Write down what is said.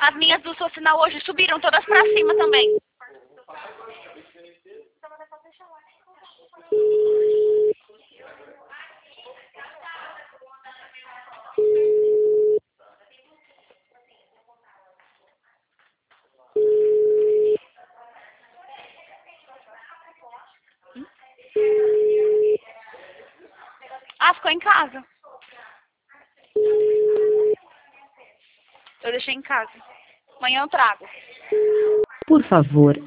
As minhas do seu sinal hoje subiram todas pra cima também. Ah, ficou em casa. Eu deixei em casa. Amanhã eu trago. Por favor,